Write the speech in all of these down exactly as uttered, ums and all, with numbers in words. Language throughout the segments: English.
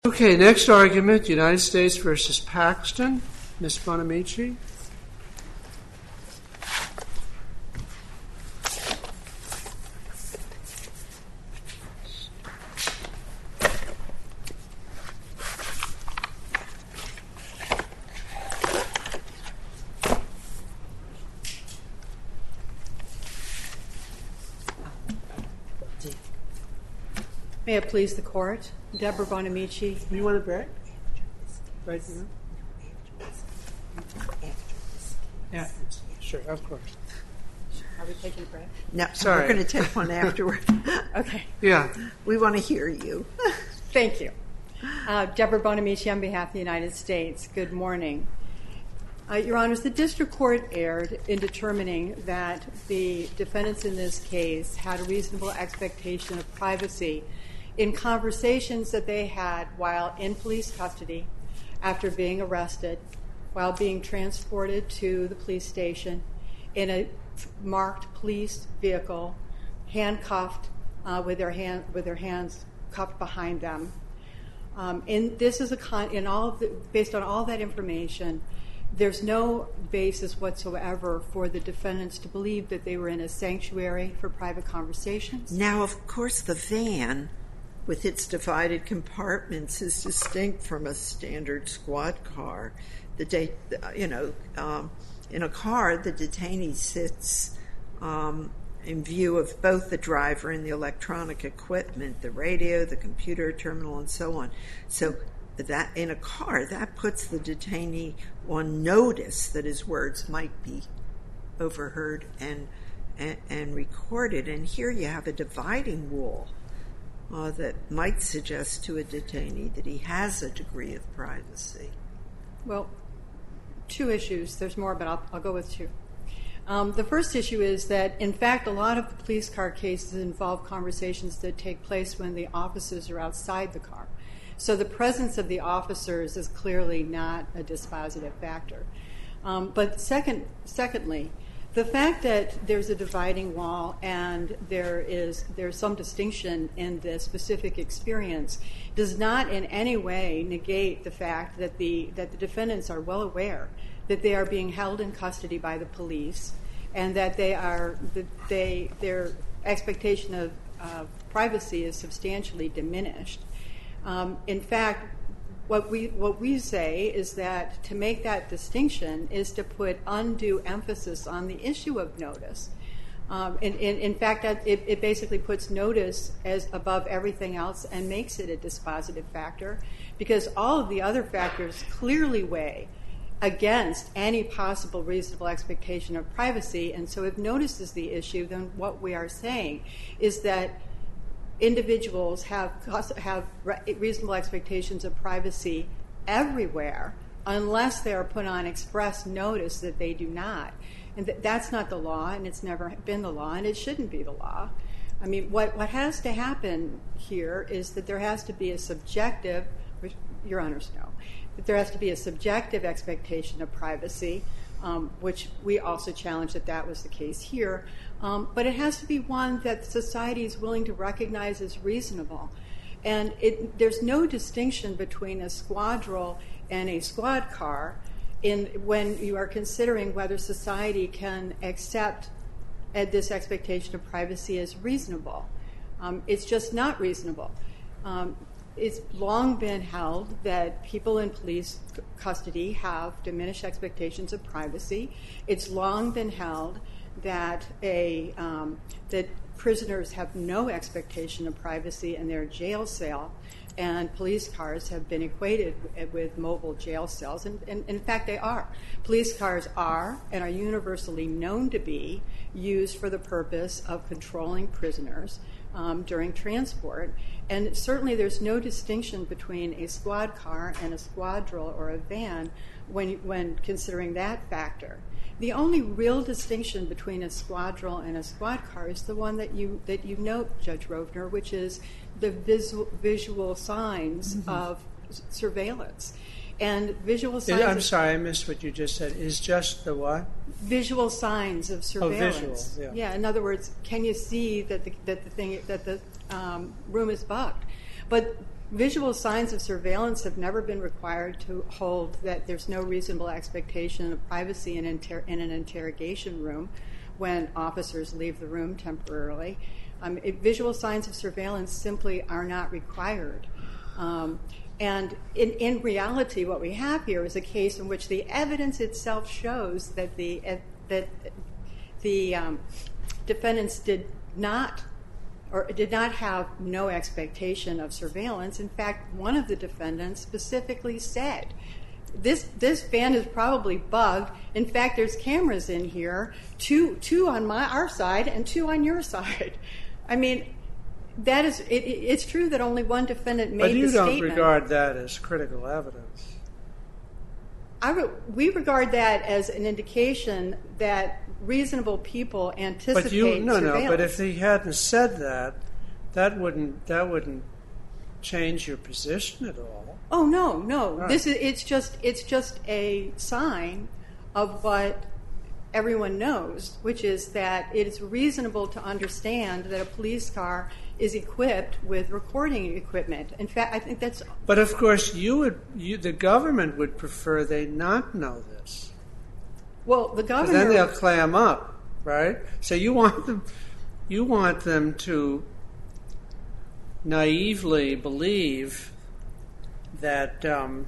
Okay, next argument, United States versus Paxton. Miz Bonamici. May it please the court, Deborah Bonamici. You want a break? Right now? Yeah, sure, of course. Are we taking a break? No, Sorry. we're going to take one afterward. Okay. Yeah. We want to hear you. Thank you. Uh, Deborah Bonamici on behalf of the United States. Good morning. Uh, Your Honors, the district court erred in determining that the defendants in this case had a reasonable expectation of privacy in conversations that they had while in police custody, after being arrested, while being transported to the police station in a marked police vehicle, handcuffed uh, with their hand with their hands cuffed behind them. Um, and this is a con- in all of the, based on all that information, there's no basis whatsoever for the defendants to believe that they were in a sanctuary for private conversations. Now, of course, the van with its divided compartments is distinct from a standard squad car. The day, you know, um, in a car, the detainee sits um, in view of both the driver and the electronic equipment, the radio, the computer terminal, and so on. So that in a car, that puts the detainee on notice that his words might be overheard and and, and recorded. And here you have a dividing wall Uh, that might suggest to a detainee that he has a degree of privacy. Well, two issues. There's more, but I'll, I'll go with two. Um, the first issue is that, in fact, a lot of the police car cases involve conversations that take place when the officers are outside the car. So the presence of the officers is clearly not a dispositive factor. Um, but second, secondly, the fact that there's a dividing wall and there is there's some distinction in the specific experience does not in any way negate the fact that the that the defendants are well aware that they are being held in custody by the police and that they are that they their expectation of uh, privacy is substantially diminished. Um, in fact, What we what we say is that to make that distinction is to put undue emphasis on the issue of notice. Um, and, and in fact, that it, it basically puts notice as above everything else and makes it a dispositive factor, because all of the other factors clearly weigh against any possible reasonable expectation of privacy. And so if notice is the issue, then what we are saying is that individuals have have reasonable expectations of privacy everywhere unless they are put on express notice that they do not. And th- that's not the law, and it's never been the law, and it shouldn't be the law. I mean, what, what has to happen here is that there has to be a subjective, which your honors know, that there has to be a subjective expectation of privacy, um, which we also challenge that that was the case here. Um, but it has to be one that society is willing to recognize as reasonable. And it, there's no distinction between a squadrol and a squad car in when you are considering whether society can accept uh, this expectation of privacy as reasonable. Um, it's just not reasonable. Um, it's long been held that people in police c- custody have diminished expectations of privacy. It's long been held that a um, that prisoners have no expectation of privacy in their jail cell, and police cars have been equated with, with mobile jail cells, and, and in fact they are. Police cars are and are universally known to be used for the purpose of controlling prisoners um, during transport, and certainly there's no distinction between a squad car and a squadrol or a van when when considering that factor. The only real distinction between a squadrol and a squad car is the one that you that you note, Judge Rovner, which is the visual, visual signs mm-hmm. of surveillance. And visual signs... I'm of, sorry, I missed what you just said. Is just the what? Visual signs of surveillance. Oh, visual, yeah. Yeah, in other words, can you see that the, that the thing that the um, room is bugged? But visual signs of surveillance have never been required to hold that there's no reasonable expectation of privacy in, inter- in an interrogation room when officers leave the room temporarily. Um, it, visual signs of surveillance simply are not required. Um, and in, in reality, what we have here is a case in which the evidence itself shows that the uh, that the um, defendants did not or did not have no expectation of surveillance. In fact, one of the defendants specifically said, This this van is probably bugged. In fact, there's cameras in here, two two on my our side and two on your side. I mean, that is it, it's true that only one defendant made But you the don't statement. regard that as critical evidence. I re- we regard that as an indication that reasonable people anticipate But you no surveillance. no. But if he hadn't said that, that wouldn't that wouldn't change your position at all. Oh no, no. Right. This is it's just it's just a sign of what everyone knows, which is that it is reasonable to understand that a police car is equipped with recording equipment. In fact, I think that's. But of course, you would you, the government would prefer they not know this. Well, the governor. Then they'll clam up, right? So you want them, you want them to naively believe that um,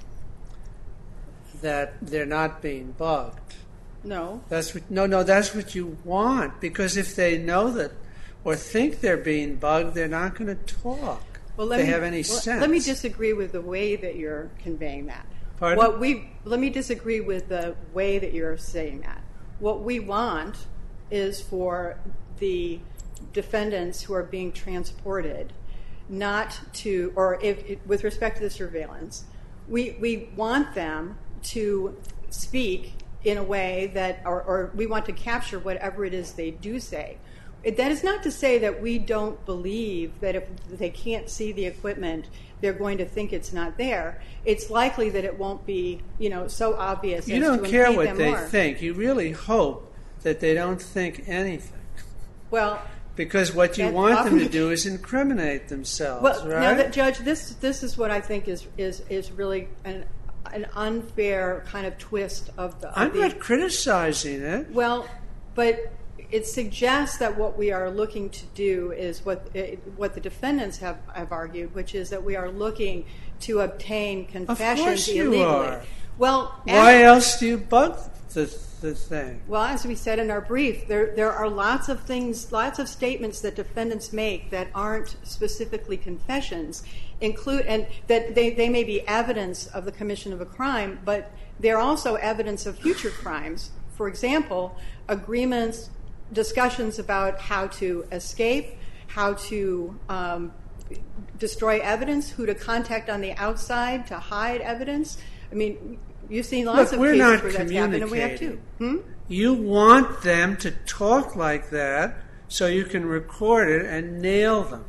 that they're not being bugged. No. That's what, no, no. That's what you want, because if they know that or think they're being bugged, they're not going to talk. Well, let they me, have any well, sense. Let me disagree with the way that you're conveying that. Pardon? What we let me disagree with the way that you're saying that. What we want is for the defendants who are being transported not to, or if with respect to the surveillance, we we want them to speak in a way that, or, or we want to capture whatever it is they do say. It, that is not to say that we don't believe that if they can't see the equipment, they're going to think it's not there. It's likely that it won't be, you know, so obvious. You as don't to care impede what them they more. think. You really hope that they don't think anything. Well, because what you that want them to often- do is incriminate themselves, well, right? now that Judge, this this is what I think is is is really an an unfair kind of twist of the. Of I'm the, not criticizing it. Well, but it suggests that what we are looking to do is what eh, what the defendants have, have argued, which is that we are looking to obtain confessions Of course you illegally. are. Well, Why as, else do you bug the, the thing? well, as we said in our brief, there there are lots of things, lots of statements that defendants make that aren't specifically confessions, include and that they, they may be evidence of the commission of a crime, but they're also evidence of future crimes. For example, agreements, discussions about how to escape, how to um, destroy evidence, who to contact on the outside to hide evidence. I mean, you've seen lots Look, of we're cases not where that's happened, and we have too. Hmm? You want them to talk like that so you can record it and nail them.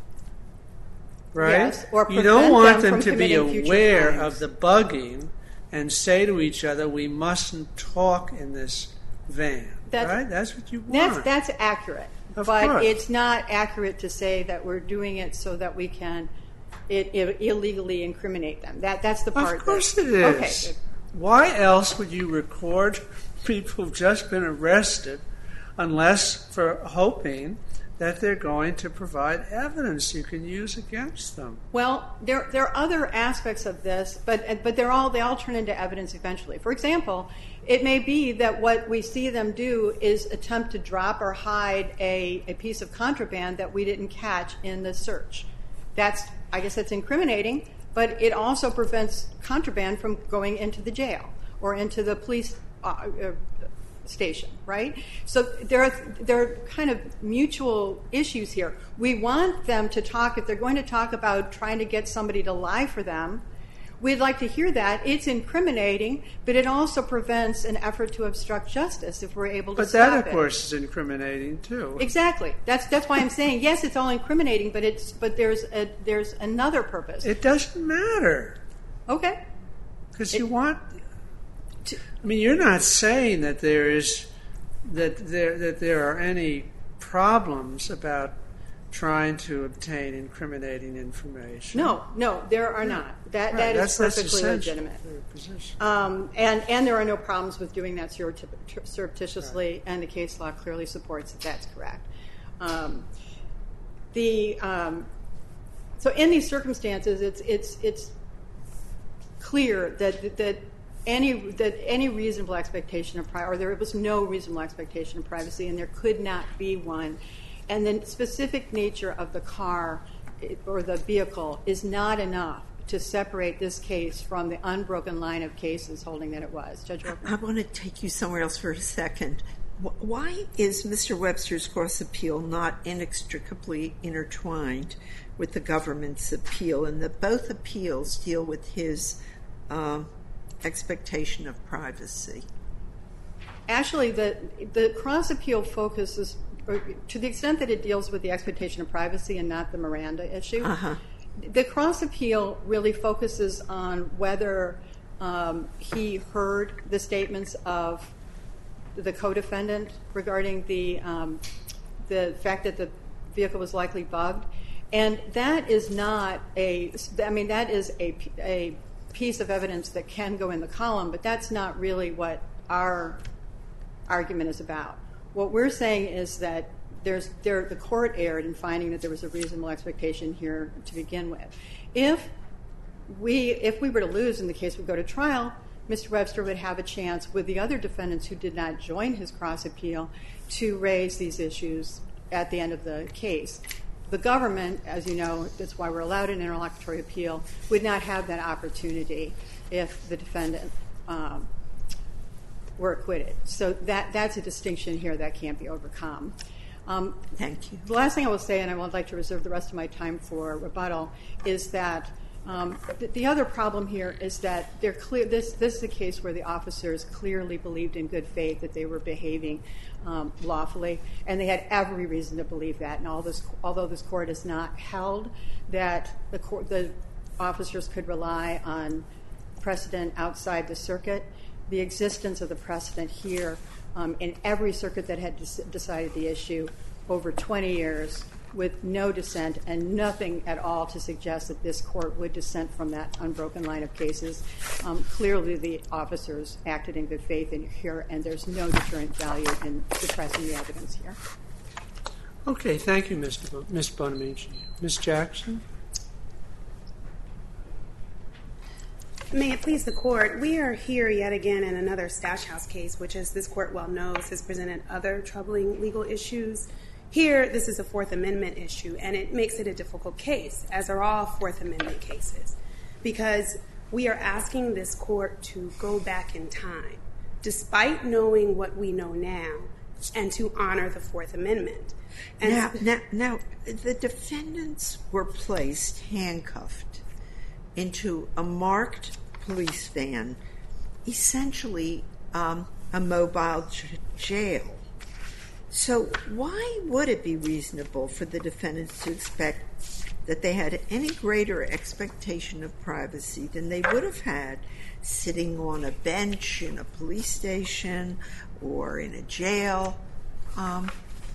Right? Yes, or you don't prevent want them them from to be committing future aware crimes. of the bugging and say to each other, we mustn't talk in this van. That's- right? That's what you want. That's that's accurate, Of but course. it's not accurate to say that we're doing it so that we can it, it illegally incriminate them. That that's the part. Of course that, it is. Okay. Why else would you record people who've just been arrested unless for hoping that they're going to provide evidence you can use against them? Well, there there are other aspects of this, but but they're all they all turn into evidence eventually. For example, it may be that what we see them do is attempt to drop or hide a, a piece of contraband that we didn't catch in the search. That's I guess that's incriminating, but it also prevents contraband from going into the jail or into the police uh, uh, station, right? So there are there are kind of mutual issues here. We want them to talk, if they're going to talk about trying to get somebody to lie for them, we'd like to hear that. It's incriminating, but it also prevents an effort to obstruct justice if we're able to But stop that, of it. course, is incriminating too. Exactly. That's that's why I'm saying yes, it's all incriminating, but it's but there's a there's another purpose. It doesn't matter Okay. because It- you want. I mean, you're not saying that there is that there that there are any problems about trying to obtain incriminating information. No, no, there are not. That Right, that that's- is perfectly that's essential legitimate. for your position. Um, and and there are no problems with doing that surrepti- surreptitiously, right. And the case law clearly supports that that's correct. Um, the um, so in these circumstances, it's it's it's clear that that any that any reasonable expectation of privacy, or there was no reasonable expectation of privacy, and there could not be one. And the specific nature of the car or the vehicle is not enough to separate this case from the unbroken line of cases holding that it was. Judge Walker? I want to take you somewhere else for a second. Why is Mister Webster's cross appeal not inextricably intertwined with the government's appeal, and that both appeals deal with his uh, expectation of privacy? Actually, the the cross appeal focuses, to the extent that it deals with the expectation of privacy and not the Miranda issue, uh-huh. The cross appeal really focuses on whether um, he heard the statements of the co-defendant regarding the um, the fact that the vehicle was likely bugged, and that is not a. I mean, that is a a piece of evidence that can go in the column, but that's not really what our argument is about. What we're saying is that there's there the court erred in finding that there was a reasonable expectation here to begin with. If we if we were to lose and the case would go to trial, Mister Webster would have a chance with the other defendants who did not join his cross appeal to raise these issues at the end of the case. The government, as you know, that's why we're allowed an interlocutory appeal, would not have that opportunity if the defendant um, were acquitted. So that that's a distinction here that can't be overcome. Um, Thank you. The last thing I will say, and I would like to reserve the rest of my time for rebuttal, is that um, the, the other problem here is that they're clear. This this is a case where the officers clearly believed in good faith that they were behaving um, lawfully, and they had every reason to believe that. And all this, although this court has not held that the court, the officers could rely on precedent outside the circuit, the existence of the precedent here um, in every circuit that had des- decided the issue over twenty years with no dissent and nothing at all to suggest that this court would dissent from that unbroken line of cases. Um, clearly the officers acted in good faith in here, and there's no deterrent value in suppressing the evidence here. Okay, thank you, Mister Bo- Miz Bonamici. Miz Jackson? May it please the court, we are here yet again in another Stash House case, which, as this court well knows, has presented other troubling legal issues. Here, this is a Fourth Amendment issue, and it makes it a difficult case, as are all Fourth Amendment cases, because we are asking this court to go back in time, despite knowing what we know now, and to honor the Fourth Amendment. And now, now, now, the defendants were placed handcuffed into a marked police van, essentially um, a mobile j- jail. So why would it be reasonable for the defendants to expect that they had any greater expectation of privacy than they would have had sitting on a bench in a police station or in a jail? Um,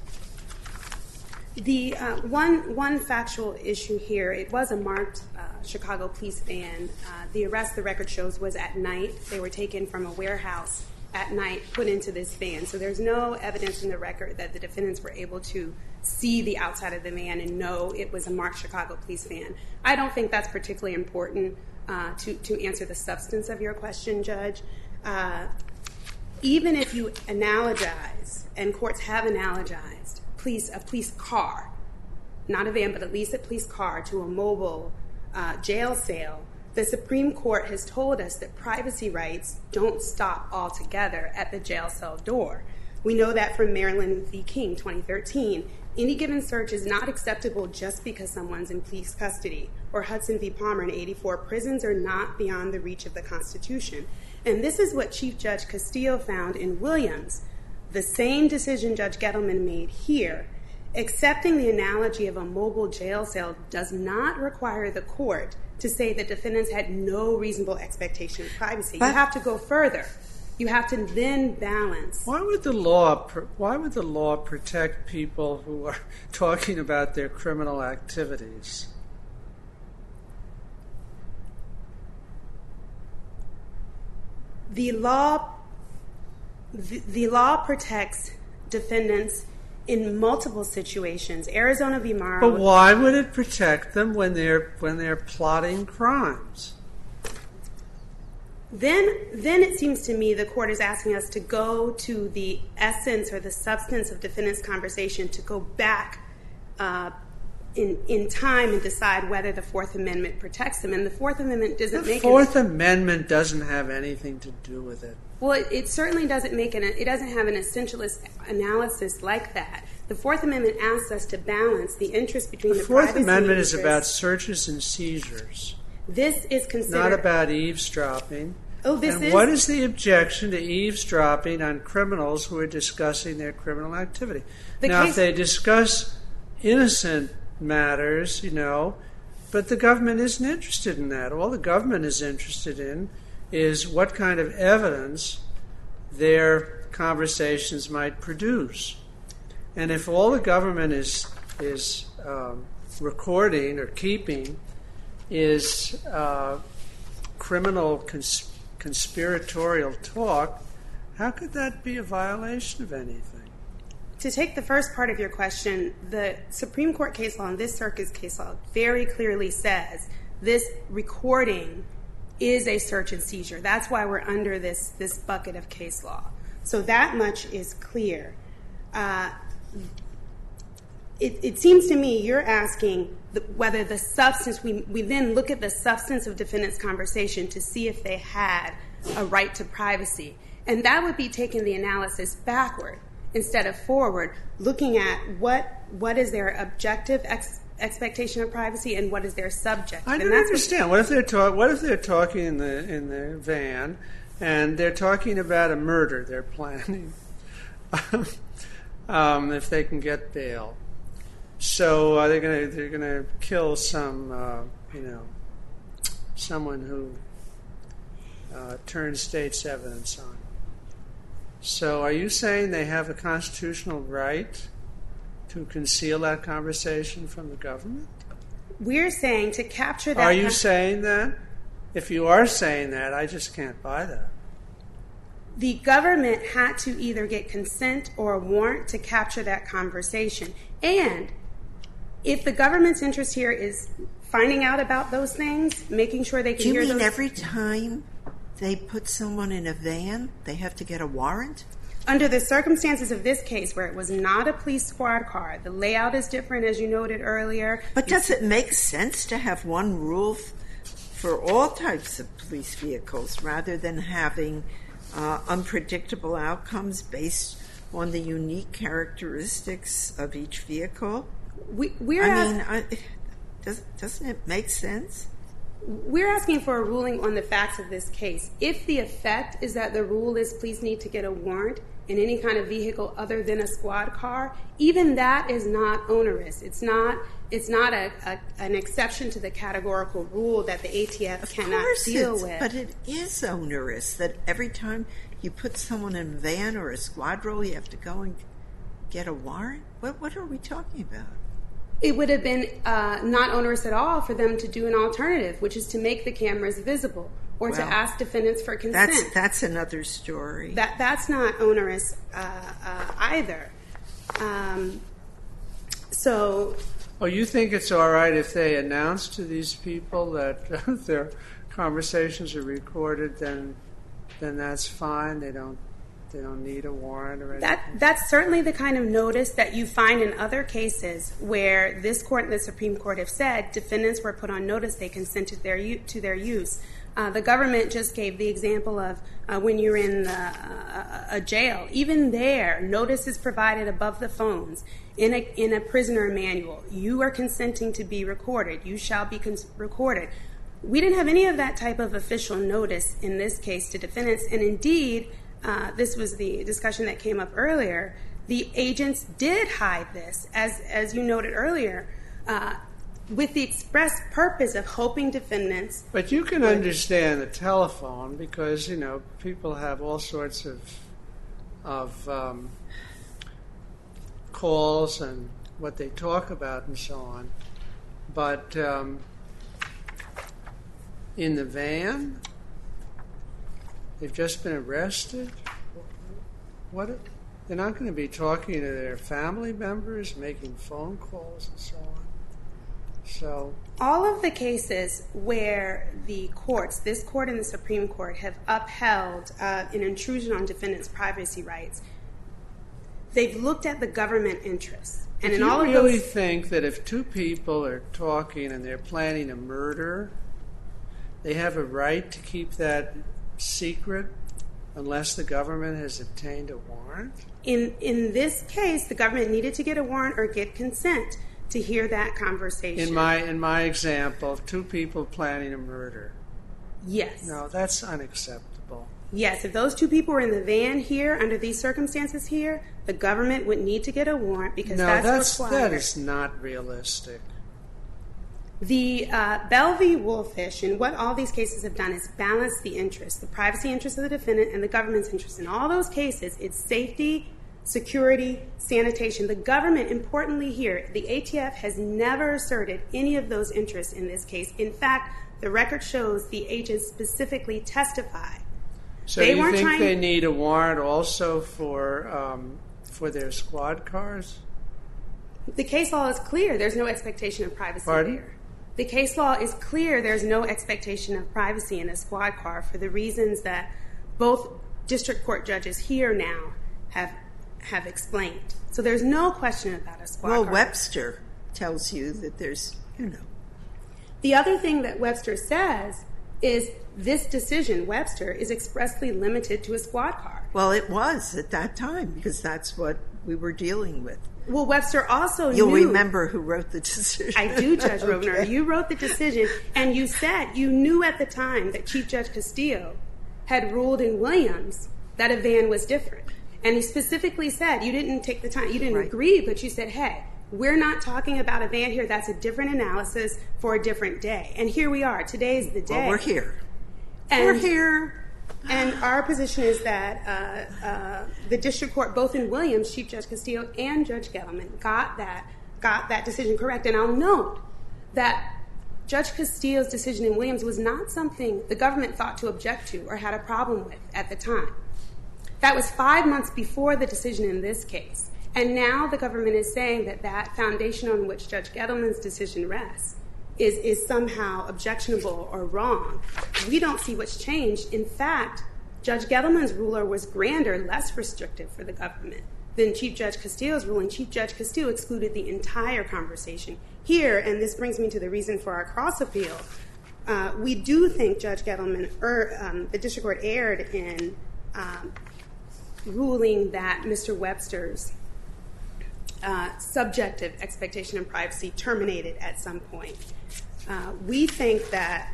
The uh, one one factual issue here, it was a marked uh, Chicago police van. Uh, the arrest, the record shows, was at night. They were taken from a warehouse at night, put into this van. So there's no evidence in the record that the defendants were able to see the outside of the van and know it was a marked Chicago police van. I don't think that's particularly important uh, to, to answer the substance of your question, Judge. Uh, even if you analogize, and courts have analogized, police a police car, not a van, but at least a police car, to a mobile uh, jail cell, the Supreme Court has told us that privacy rights don't stop altogether at the jail cell door. We know that from Maryland v. King, twenty thirteen. Any given search is not acceptable just because someone's in police custody. Or Hudson v. Palmer in eighty-four, prisons are not beyond the reach of the Constitution. And this is what Chief Judge Castillo found in Williams, the same decision Judge Gettleman made here. Accepting the analogy of a mobile jail cell does not require the court to say that defendants had no reasonable expectation of privacy. But, you have to go further. You have to then balance. Why would the law? Why would the law protect people who are talking about their criminal activities? The law, the, the law protects defendants in multiple situations. Arizona v. Morrow. But why would it protect them when they're when they're plotting crimes? Then, then it seems to me the court is asking us to go to the essence or the substance of defendants' conversation, to go back uh, in in time and decide whether the Fourth Amendment protects them. And the Fourth Amendment doesn't The make Fourth an, Amendment doesn't have anything to do with it. Well, it, it certainly doesn't make an it doesn't have an essentialist analysis like that. The Fourth Amendment asks us to balance the interest between The the, Fourth privacy Amendment is interest. about searches and seizures, This is considered not about eavesdropping. Oh, this and is what is the objection to eavesdropping on criminals who are discussing their criminal activity? The now, case- if they discuss innocent matters, you know, but the government isn't interested in that. All the government is interested in is what kind of evidence their conversations might produce. And if all the government is is um, recording or keeping is uh, criminal cons- conspiratorial talk, how could that be a violation of anything? To take the first part of your question, the Supreme Court case law and this circuit's case law very clearly says this recording is a search and seizure. That's why we're under this, this bucket of case law. So that much is clear. Uh, it, it seems to me you're asking the, whether the substance, we, we then look at the substance of defendants' conversation to see if they had a right to privacy. And that would be taking the analysis backward instead of forward, looking at what what is their objective ex- expectation of privacy and what is their subjective. I and don't that's understand. What if they're talk? What if they're talking in the in the van, and they're talking about a murder they're planning, um, if they can get bail? So uh, they're gonna they're gonna kill some uh, you know someone who uh, turned state's evidence on. So are you saying they have a constitutional right to conceal that conversation from the government? We're saying to capture that. Are you saying that? If you are saying that, I just can't buy that. The government had to either get consent or a warrant to capture that conversation. And if the government's interest here is finding out about those things, making sure they can Do you hear mean those. every time they put someone in a van, they have to get a warrant? Under the circumstances of this case, where it was not a police squad car, the layout is different, as you noted earlier. But does it make sense to have one rule f- for all types of police vehicles rather than having uh, unpredictable outcomes based on the unique characteristics of each vehicle? We, we're I ask- mean, I, does, doesn't it make sense? We're asking for a ruling on the facts of this case. If the effect is that the rule is police need to get a warrant in any kind of vehicle other than a squad car, even that is not onerous. It's not It's not a, a, an exception to the categorical rule that the A T F Of cannot course deal it's, with. But it is onerous that every time you put someone in a van or a squad roll, you have to go and get a warrant? What, what are we talking about? It would have been uh, not onerous at all for them to do an alternative, which is to make the cameras visible or Well, to ask defendants for consent. That's, that's another story. That That's not onerous uh, uh, either. Um, so... Oh, you think it's all right if they announce to these people that their conversations are recorded? Then, then that's fine. They don't, they don't need a warrant or anything. That that's certainly the kind of notice that you find in other cases where this court and the Supreme Court have said defendants were put on notice they consented their to their use. Uh, the government just gave the example of uh, when you're in the, uh, a jail. Even there, notice is provided above the phones in a in a prisoner manual. You are consenting to be recorded. You shall be cons- recorded. We didn't have any of that type of official notice in this case to defendants, and indeed, uh, this was the discussion that came up earlier. The agents did hide this, as as you noted earlier. Uh, with the express purpose of hoping defendants... But you can understand the telephone because, you know, people have all sorts of, of um, calls and what they talk about and so on. But um, in the van, they've just been arrested. What? They're not going to be talking to their family members, making phone calls and so on. So all of the cases where the courts, this court and the Supreme Court, have upheld uh, an intrusion on defendants' privacy rights, they've looked at the government interests. And if in you all of really those... think that if two people are talking and they're planning a murder, they have a right to keep that secret unless the government has obtained a warrant? In in this case, the government needed to get a warrant or get consent to hear that conversation. In my in my example, two people planning a murder. Yes. No, that's unacceptable. Yes, if those two people were in the van here, under these circumstances here, the government would need to get a warrant because no, that's, that's required. that is not realistic. The uh, Bell v. Wolfish, and what all these cases have done is balance the interests, the privacy interests of the defendant and the government's interests. In all those cases, it's safety, security, sanitation. The government, importantly here, the A T F has never asserted any of those interests in this case. In fact, the record shows the agents specifically testify. So they you weren't think trying... they need a warrant also for um, for their squad cars? The case law is clear. There's no expectation of privacy Pardon? there. The case law is clear. There's no expectation of privacy in a squad car for the reasons that both district court judges here now have have explained. So there's no question about a squad well, car. Well, Webster tells you that there's, you know. The other thing that Webster says is this decision, Webster, is expressly limited to a squad car. Well, it was at that time because that's what we were dealing with. Well, Webster also You'll knew... You'll remember who wrote the decision. I do, Judge Okay. Rovner. You wrote the decision, and you said you knew at the time that Chief Judge Castillo had ruled in Williams that a van was different. And he specifically said, you didn't take the time, you didn't Right. agree, but you said, hey, we're not talking about a van here. That's a different analysis for a different day. And here we are. Today's the day. Well, we're here. And, we're here. And our position is that uh, uh, the district court, both in Williams, Chief Judge Castillo and Judge Gettleman, got that got that decision correct. And I'll note that Judge Castillo's decision in Williams was not something the government thought to object to or had a problem with at the time. That was five months before the decision in this case. And now the government is saying that that foundation on which Judge Gettleman's decision rests is, is somehow objectionable or wrong. We don't see what's changed. In fact, Judge Gettleman's ruler was grander, less restrictive for the government than Chief Judge Castillo's ruling. Chief Judge Castillo excluded the entire conversation. Here, and this brings me to the reason for our cross-appeal, uh, we do think Judge Gettleman, or um, the district court erred in um, ruling that Mister Webster's uh, subjective expectation of privacy terminated at some point. Uh, we think that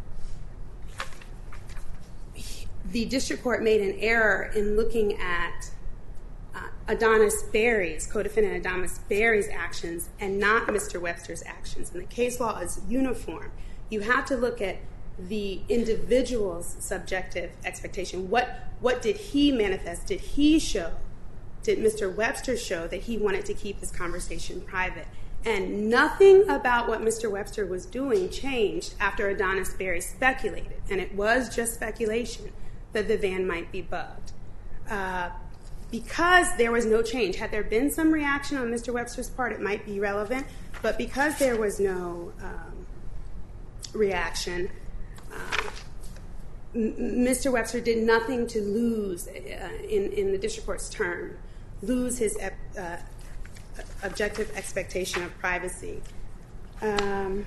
the district court made an error in looking at uh, Adonis Berry's, co-defendant Adonis Berry's actions and not Mister Webster's actions. And the case law is uniform. You have to look at the individual's subjective expectation. What, what did he manifest? Did he show? Did Mister Webster show that he wanted to keep his conversation private? And nothing about what Mister Webster was doing changed after Adonis Berry speculated, and it was just speculation, that the van might be bugged. Uh, because there was no change. Had there been some reaction on Mister Webster's part, it might be relevant, but because there was no um, reaction, uh, M- Mister Webster did nothing to lose, uh, in, in the district court's term, lose his uh, objective expectation of privacy. Um,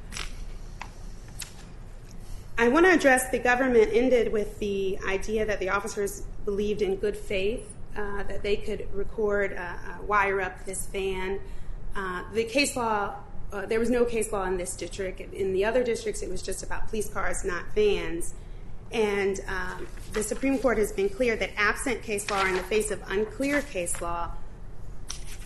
I want to address the government ended with the idea that the officers believed in good faith, uh, that they could record, uh, uh, wire up this van. Uh, the case law, uh, there was no case law in this district. In the other districts, it was just about police cars, not vans. And um, the Supreme Court has been clear that absent case law or in the face of unclear case law,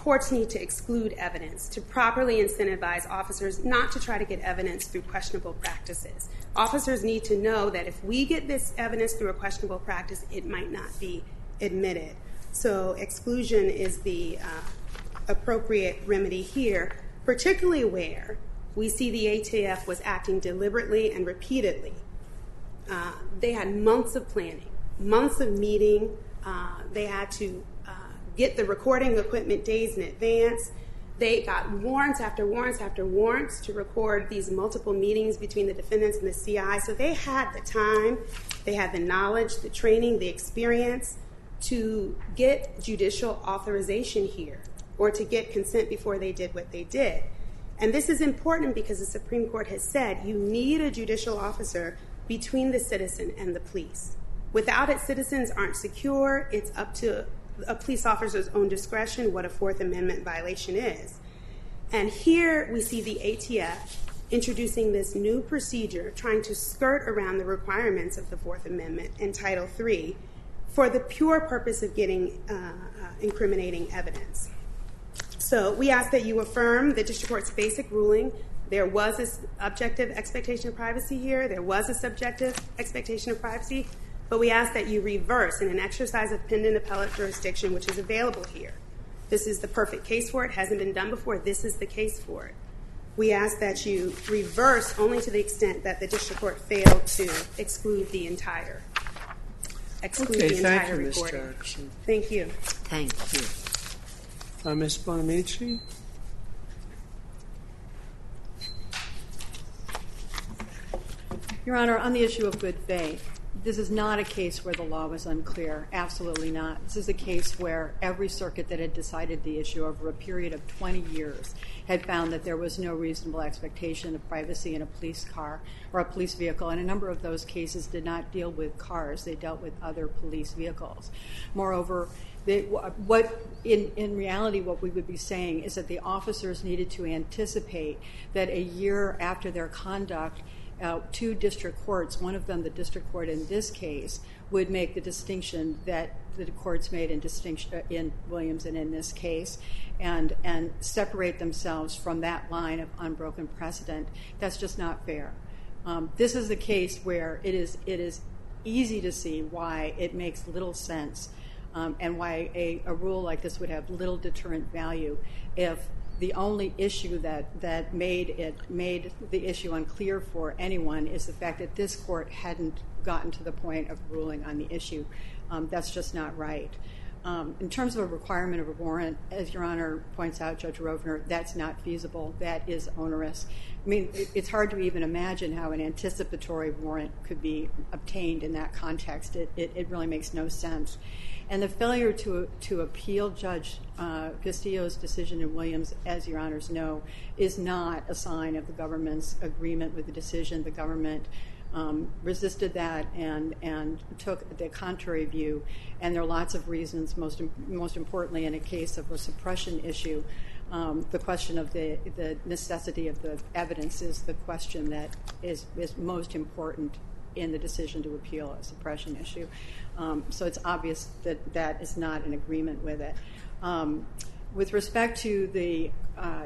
courts need to exclude evidence to properly incentivize officers not to try to get evidence through questionable practices. Officers need to know that if we get this evidence through a questionable practice, it might not be admitted. So exclusion is the uh, appropriate remedy here, particularly where we see the A T F was acting deliberately and repeatedly. Uh, they had months of planning, months of meeting. Uh, they had to uh, get the recording equipment days in advance. They got warrants after warrants after warrants to record these multiple meetings between the defendants and the C I. So they had the time, they had the knowledge, the training, the experience to get judicial authorization here or to get consent before they did what they did. And this is important because the Supreme Court has said you need a judicial officer between the citizen and the police. Without it, citizens aren't secure. It's up to a police officer's own discretion what a Fourth Amendment violation is. And here we see the A T F introducing this new procedure, trying to skirt around the requirements of the Fourth Amendment and Title three for the pure purpose of getting uh, uh, incriminating evidence. So we ask that you affirm the district court's basic ruling. There was this objective expectation of privacy here. There was a subjective expectation of privacy. But we ask that you reverse in an exercise of pendant appellate jurisdiction, which is available here. This is the perfect case for it. It hasn't been done before. This is the case for it. We ask that you reverse only to the extent that the district court failed to exclude the entire exclude okay, the entire thank you, Miz recording. Jackson. Thank you. Thank you. Uh, Miz Bonamici? Your Honor, on the issue of good faith, this is not a case where the law was unclear. Absolutely not. This is a case where every circuit that had decided the issue over a period of twenty years had found that there was no reasonable expectation of privacy in a police car or a police vehicle, and a number of those cases did not deal with cars. They dealt with other police vehicles. Moreover, they, what in, in reality what we would be saying is that the officers needed to anticipate that a year after their conduct, Uh, two district courts, one of them the district court in this case, would make the distinction that the courts made in distinction in Williams and in this case, and and separate themselves from that line of unbroken precedent. That's just not fair. Um, this is a case where it is it is easy to see why it makes little sense, um, and why a, a rule like this would have little deterrent value if the only issue that, that made it made the issue unclear for anyone is the fact that this court hadn't gotten to the point of ruling on the issue. Um, that's just not right. Um, in terms of a requirement of a warrant, as Your Honor points out, Judge Rovner, that's not feasible. That is onerous. I mean, it, it's hard to even imagine how an anticipatory warrant could be obtained in that context. It, it, it really makes no sense. And the failure to to appeal Judge uh, Castillo's decision in Williams, as Your Honors know, is not a sign of the government's agreement with the decision. The government um, resisted that and and took the contrary view. And there are lots of reasons. Most most importantly, in a case of a suppression issue, um, the question of the the necessity of the evidence is the question that is is most important in the decision to appeal a suppression issue. Um, so it's obvious that that is not an agreement with it. Um, with respect to the uh,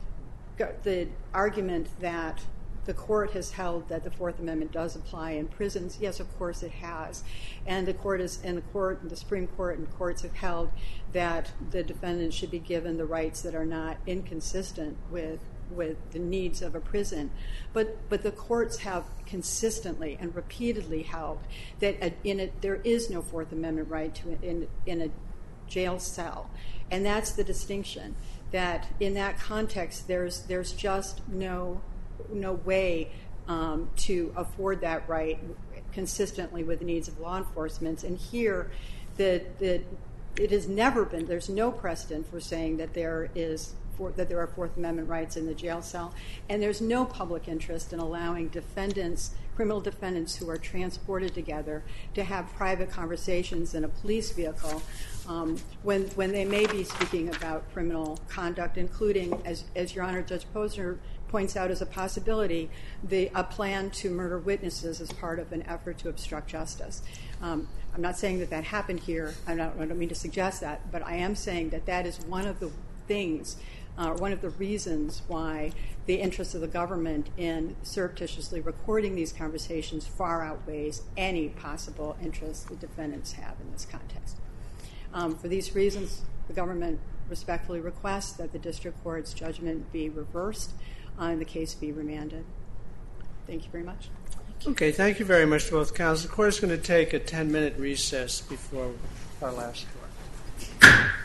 the argument that the court has held that the Fourth Amendment does apply in prisons, yes, of course it has. And the court is, and the court, the Supreme Court and courts have held that the defendant should be given the rights that are not inconsistent with with the needs of a prison. But but the courts have consistently and repeatedly held that in a, there is no Fourth Amendment right to in in a jail cell, and that's the distinction. That in that context, there's there's just no no way um, to afford that right consistently with the needs of law enforcement. And here, the the it has never been. There's no precedent for saying that there is. For, that there are Fourth Amendment rights in the jail cell, and there's no public interest in allowing defendants, criminal defendants who are transported together, to have private conversations in a police vehicle um, when when they may be speaking about criminal conduct, including, as as Your Honor, Judge Posner points out as a possibility, the a plan to murder witnesses as part of an effort to obstruct justice. Um, I'm not saying that that happened here. I don't, I don't mean to suggest that, but I am saying that that is one of the things, uh, one of the reasons why the interest of the government in surreptitiously recording these conversations far outweighs any possible interest the defendants have in this context. Um, for these reasons, the government respectfully requests that the district court's judgment be reversed uh, and the case be remanded. Thank you very much. Okay, thank you very much to both counsel. The court is going to take a ten-minute recess before our last court.